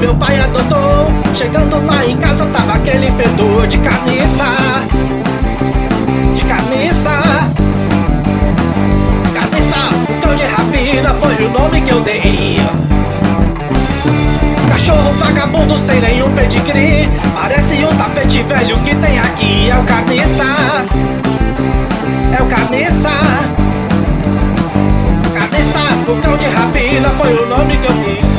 meu pai adotou. Chegando lá em casa tava aquele fedor de carniça. De carniça. Carniça, o cão de rapina foi o nome que eu dei. Cachorro vagabundo sem nenhum pedigree, parece um tapete velho que tem aqui. É o carniça. É o carniça. Carniça, o cão de rapina foi o nome que eu fiz.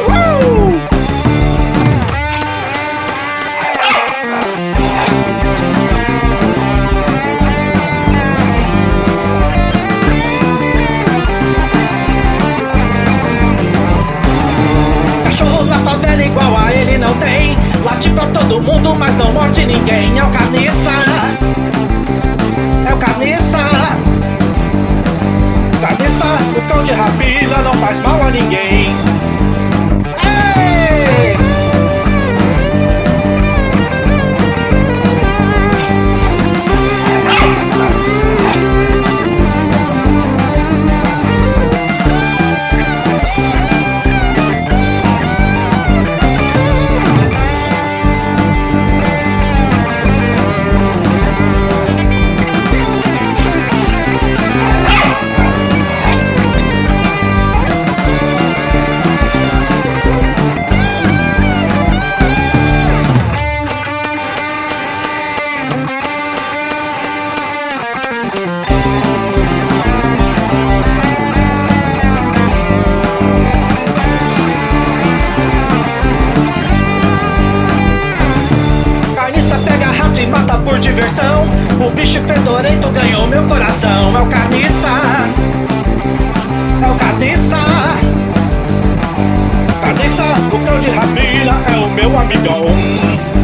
Cachorro na favela igual a ele não tem, late pra todo mundo mas não morde ninguém. É o carniça. É o carniça. Carniça, o cão de rapina não faz mal a ninguém. Ei! E mata por diversão, o bicho fedorento ganhou meu coração. É o carniça. É o carniça. Carniça, o cão de rapina é o meu amigão.